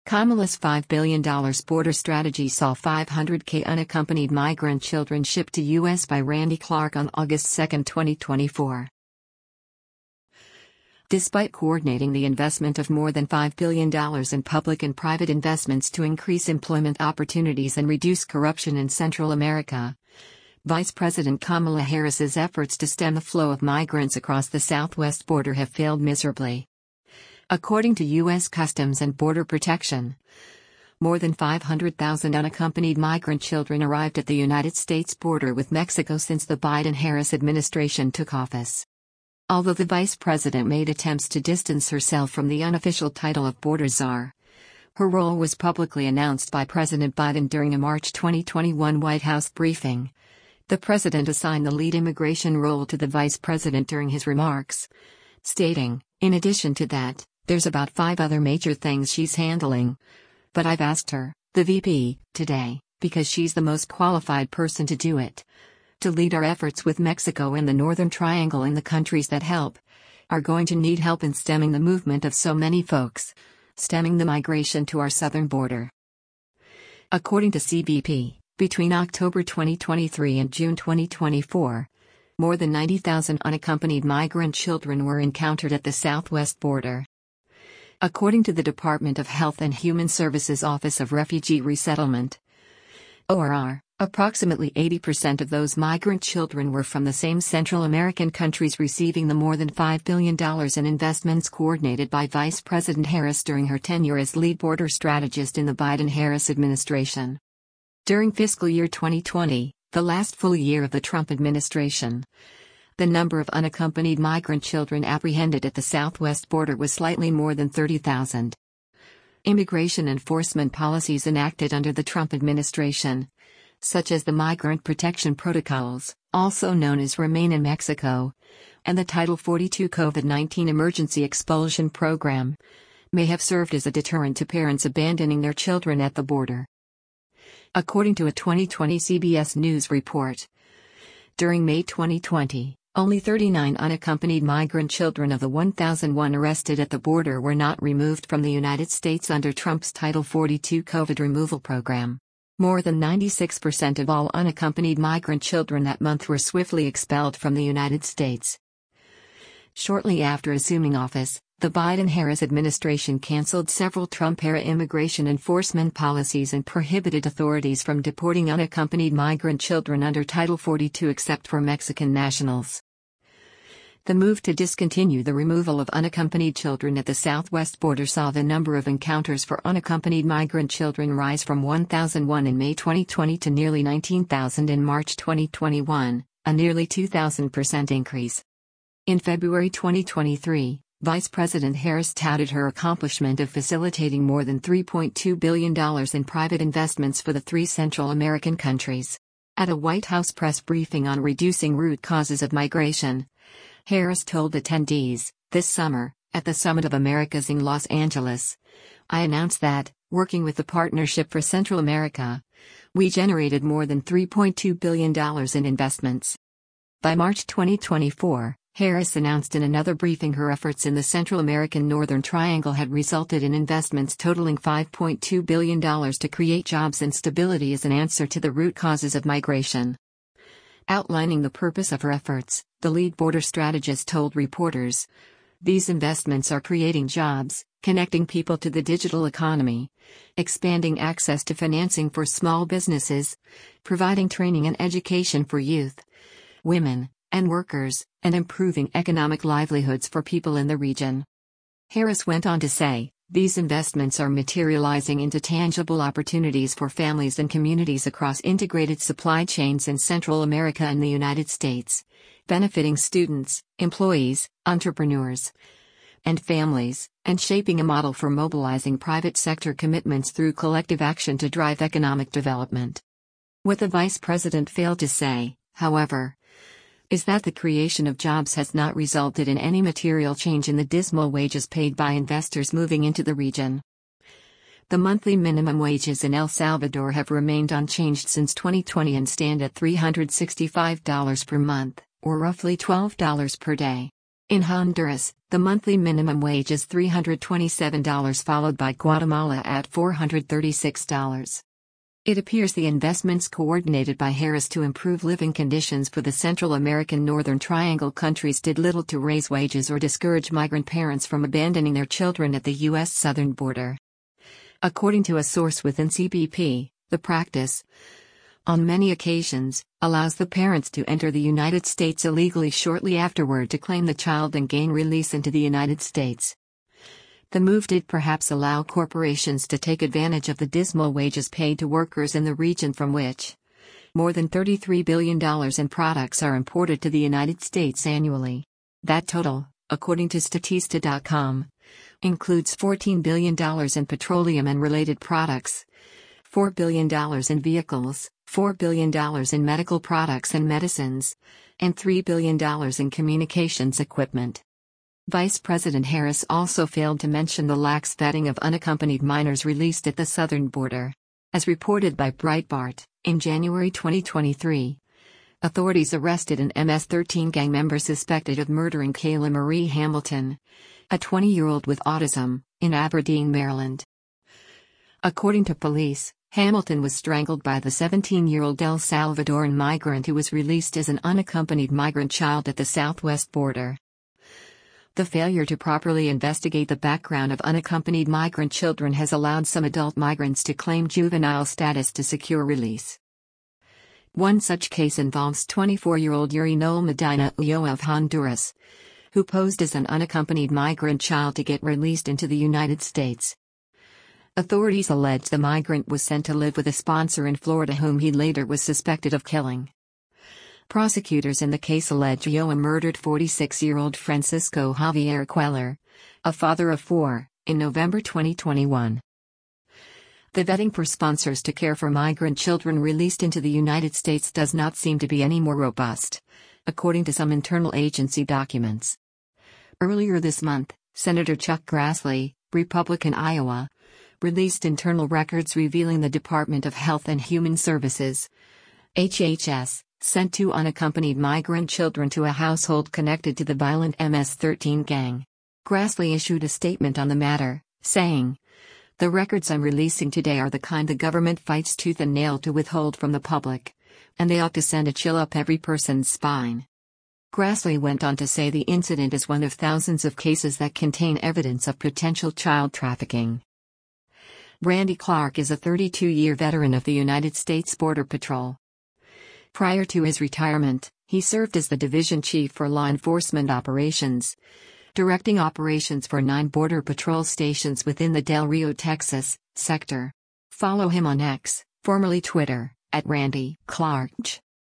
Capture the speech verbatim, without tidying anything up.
Kamala's five billion dollars border strategy saw five hundred thousand unaccompanied migrant children shipped to U S by Randy Clark on August second, twenty twenty-four. Despite coordinating the investment of more than five billion dollars in public and private investments to increase employment opportunities and reduce corruption in Central America, Vice President Kamala Harris's efforts to stem the flow of migrants across the southwest border have failed miserably. According to U S Customs and Border Protection, more than five hundred thousand unaccompanied migrant children arrived at the United States border with Mexico since the Biden-Harris administration took office. Although the vice president made attempts to distance herself from the unofficial title of border czar, her role was publicly announced by President Biden during a March twenty twenty-one White House briefing. The president assigned the lead immigration role to the vice president during his remarks, stating, "In addition to that, there's about five other major things she's handling. But I've asked her, the V P, today, because she's the most qualified person to do it, to lead our efforts with Mexico and the Northern Triangle, and the countries that help are going to need help in stemming the movement of so many folks, stemming the migration to our southern border." According to C B P, between October twenty twenty-three and June twenty twenty-four, more than ninety thousand unaccompanied migrant children were encountered at the southwest border. According to the Department of Health and Human Services Office of Refugee Resettlement, O R R, approximately eighty percent of those migrant children were from the same Central American countries receiving the more than five billion dollars in investments coordinated by Vice President Harris during her tenure as lead border strategist in the Biden-Harris administration. During fiscal year twenty twenty, the last full year of the Trump administration, the number of unaccompanied migrant children apprehended at the southwest border was slightly more than thirty thousand. Immigration enforcement policies enacted under the Trump administration, such as the Migrant Protection Protocols, also known as Remain in Mexico, and the Title forty-two COVID nineteen Emergency Expulsion Program, may have served as a deterrent to parents abandoning their children at the border. According to a twenty twenty C B S News report, during May twenty twenty, only thirty-nine unaccompanied migrant children of the one thousand one arrested at the border were not removed from the United States under Trump's Title forty-two COVID removal program. More than ninety-six percent of all unaccompanied migrant children that month were swiftly expelled from the United States. Shortly after assuming office, the Biden-Harris administration canceled several Trump-era immigration enforcement policies and prohibited authorities from deporting unaccompanied migrant children under Title forty-two except for Mexican nationals. The move to discontinue the removal of unaccompanied children at the southwest border saw the number of encounters for unaccompanied migrant children rise from one thousand one in May twenty twenty to nearly nineteen thousand in March twenty twenty-one, a nearly two thousand percent increase. In February twenty twenty-three, Vice President Harris touted her accomplishment of facilitating more than three point two billion dollars in private investments for the three Central American countries. At a White House press briefing on reducing root causes of migration, Harris told attendees, "This summer, at the Summit of Americas in Los Angeles, I announced that, working with the Partnership for Central America, we generated more than three point two billion dollars in investments." By March twenty twenty-four, Harris announced in another briefing her efforts in the Central American Northern Triangle had resulted in investments totaling five point two billion dollars to create jobs and stability as an answer to the root causes of migration. Outlining the purpose of her efforts, the lead border strategist told reporters, "These investments are creating jobs, connecting people to the digital economy, expanding access to financing for small businesses, providing training and education for youth, women, and workers, and improving economic livelihoods for people in the region." Harris went on to say, "These investments are materializing into tangible opportunities for families and communities across integrated supply chains in Central America and the United States, benefiting students, employees, entrepreneurs, and families, and shaping a model for mobilizing private sector commitments through collective action to drive economic development." What the vice president failed to say, however, is that the creation of jobs has not resulted in any material change in the dismal wages paid by investors moving into the region. The monthly minimum wages in El Salvador have remained unchanged since twenty twenty and stand at three hundred sixty-five dollars per month, or roughly twelve dollars per day. In Honduras, the monthly minimum wage is three hundred twenty-seven dollars, followed by Guatemala at four hundred thirty-six dollars. It appears the investments coordinated by Harris to improve living conditions for the Central American Northern Triangle countries did little to raise wages or discourage migrant parents from abandoning their children at the U S southern border. According to a source within C B P, the practice, on many occasions, allows the parents to enter the United States illegally shortly afterward to claim the child and gain release into the United States. The move did perhaps allow corporations to take advantage of the dismal wages paid to workers in the region from which more than thirty-three billion dollars in products are imported to the United States annually. That total, according to Statista dot com, includes fourteen billion dollars in petroleum and related products, four billion dollars in vehicles, four billion dollars in medical products and medicines, and three billion dollars in communications equipment. Vice President Harris also failed to mention the lax vetting of unaccompanied minors released at the southern border. As reported by Breitbart, in January twenty twenty-three, authorities arrested an M S thirteen gang member suspected of murdering Kayla Marie Hamilton, a twenty-year-old with autism, in Aberdeen, Maryland. According to police, Hamilton was strangled by the seventeen-year-old El Salvadoran migrant who was released as an unaccompanied migrant child at the southwest border. The failure to properly investigate the background of unaccompanied migrant children has allowed some adult migrants to claim juvenile status to secure release. One such case involves twenty-four-year-old Yuri Noel Medina Ulloa of Honduras, who posed as an unaccompanied migrant child to get released into the United States. Authorities allege the migrant was sent to live with a sponsor in Florida whom he later was suspected of killing. Prosecutors in the case allege Ulloa murdered forty-six-year-old Francisco Javier Queller, a father of four, in November twenty twenty-one. The vetting for sponsors to care for migrant children released into the United States does not seem to be any more robust, according to some internal agency documents. Earlier this month, Senator Chuck Grassley, Republican Iowa, released internal records revealing the Department of Health and Human Services, H H S, sent two unaccompanied migrant children to a household connected to the violent M S thirteen gang. Grassley issued a statement on the matter, saying, "The records I'm releasing today are the kind the government fights tooth and nail to withhold from the public, and they ought to send a chill up every person's spine." Grassley went on to say the incident is one of thousands of cases that contain evidence of potential child trafficking. Randy Clark is a thirty-two-year veteran of the United States Border Patrol. Prior to his retirement, he served as the division chief for law enforcement operations, directing operations for nine Border Patrol stations within the Del Rio, Texas, sector. Follow him on X, formerly Twitter, at Randy Clark.